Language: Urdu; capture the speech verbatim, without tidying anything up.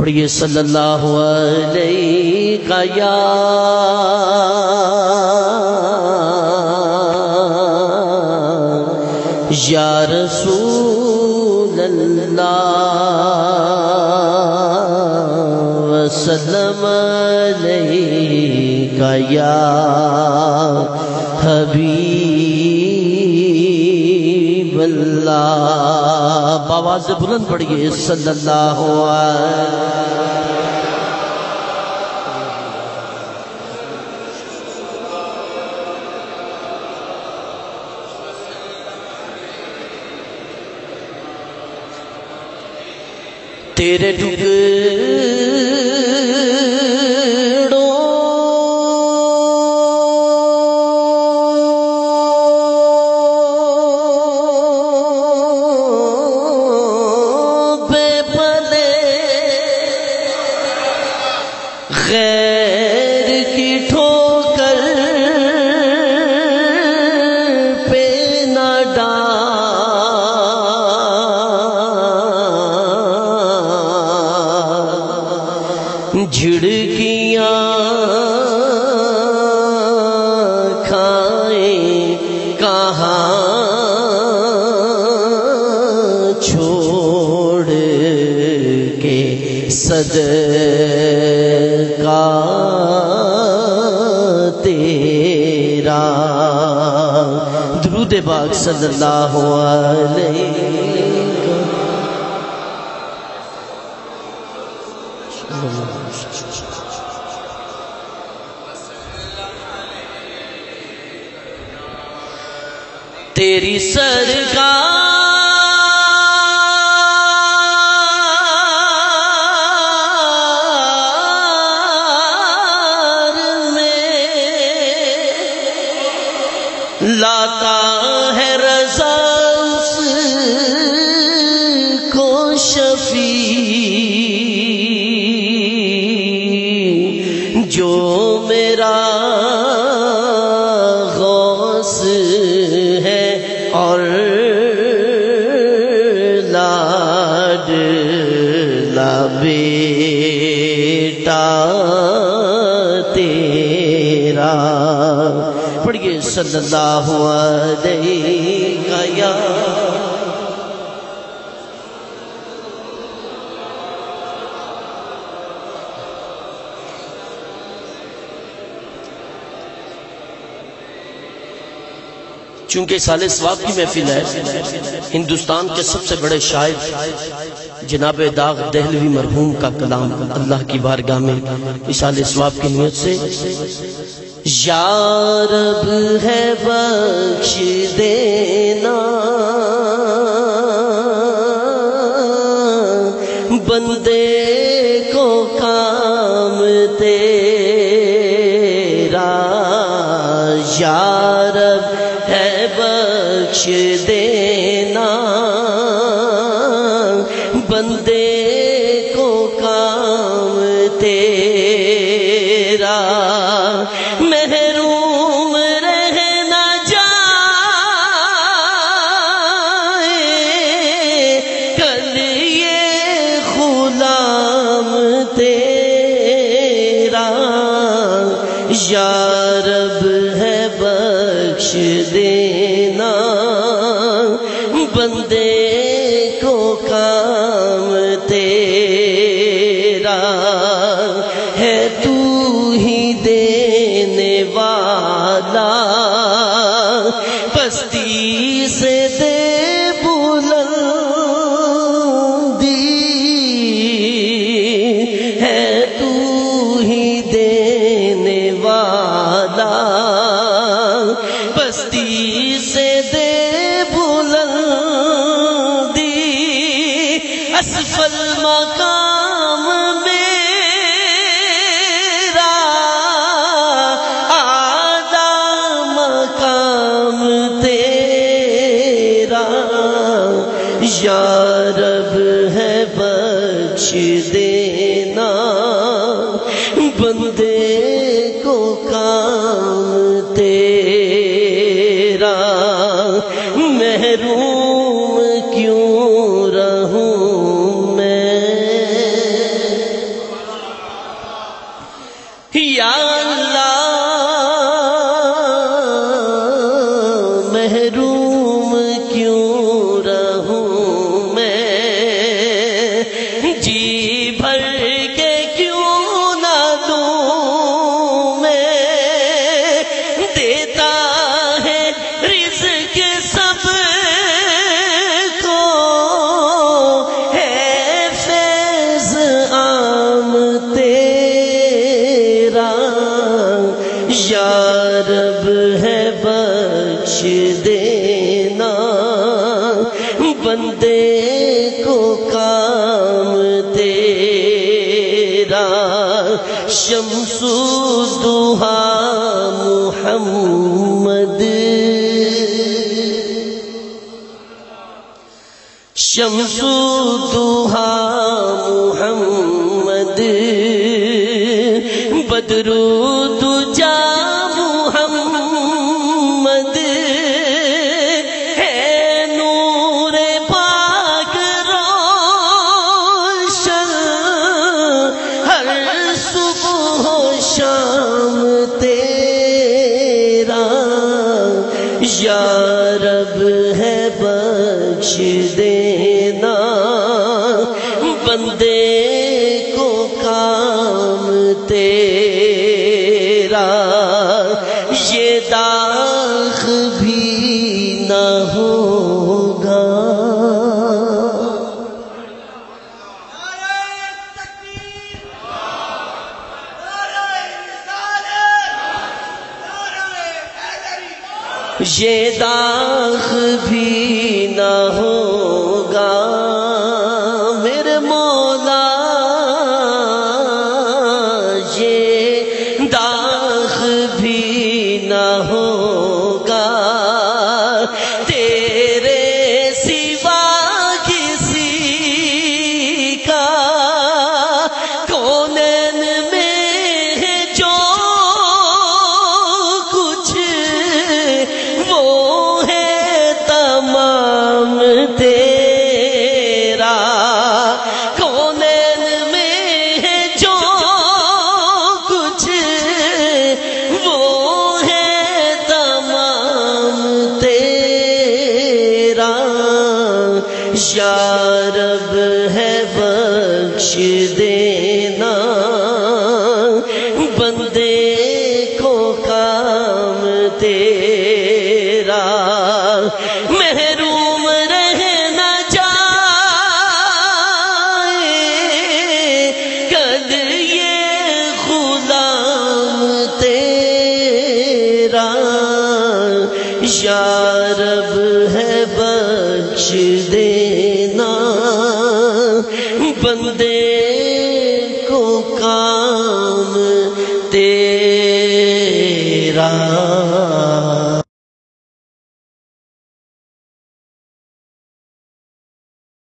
پڑھیے صلی اللہ علیہ یا یا رسول اللہ وسلم علیہ یا حبیب اللہ. بآواز بلند پڑھیے صلی اللہ علیہ. تیرے ٹکڑوں پہ پلے غیر کی ٹھوکر پہ نہ ڈال. جھڑکیاں کھائیں کہاں چھوڑ کے صدقہ تیرا. درود پاک صلی اللہ علیہ. تیری سرکار میں لاتا ہے رضا اس کو شفیع جو میرا غوث ہے اور لاڈلا بیٹا تیرا. پڑھیے صلی اللہ علیہ یا چونکہ سال ثواب کی محفل ہے. ہندوستان کے سب سے بڑے شاعر جناب داغ دہلوی مرحوم کا کلام اللہ کی بارگاہ میں سال ثواب کی نیت سے. یا رب ہے بخش دینا بندے کو کام تیرا. یا رب ہے بخش دینا بندے کو کام تیرا. محروم رہنا جائے کل یہ غلام تیرا. یا رب ہے بخش دینا بندے کو کام تیرا. ہے تو ہی دینے والا پستی سے دے بلندی. ہے تو ہی دینے والا پستی سے دے بلندی. اسفل مقام میرا اعلیٰ مقام تیرا. یا رب ہے بخش دینا بندے کو کام تیرا. محروم کیوں رہوں میں یا اللہ محروم کیوں رہوں میں، جی بھر کے کیوں نہ دوں میں، دیتا ہے رزق سب کو، ہے فیض عام تیرا، یا رب ہے بخش دینا بندے کو کام تیرا، شمس الضحیٰ محمد، شمس الضحیٰ محمد، بدر الدجا محمد، ہے نور پاک روشن ہر صبح و شام تیرا، یا رب ہے بخش دینا بندے کو کام تیرا، یہ داغ بھی نہ ہوگا، یہ داغ بھی نہ ہوگا میرے مولا، یہ داغ بھی نہ ہوگا تیرے سوا کسی کا، کونین میں ہے جو کچھ وہ ہے تمام تیرا، کونین میں ہے جو کچھ وہ ہے تمام تیرا، یا رب ہے بخش دینا بندے کو کام تیرا، محروم رہ نہ جائے کل یہ غلام تیرا، یا رب ہے بخش دینا بندے کو کام تیرا۔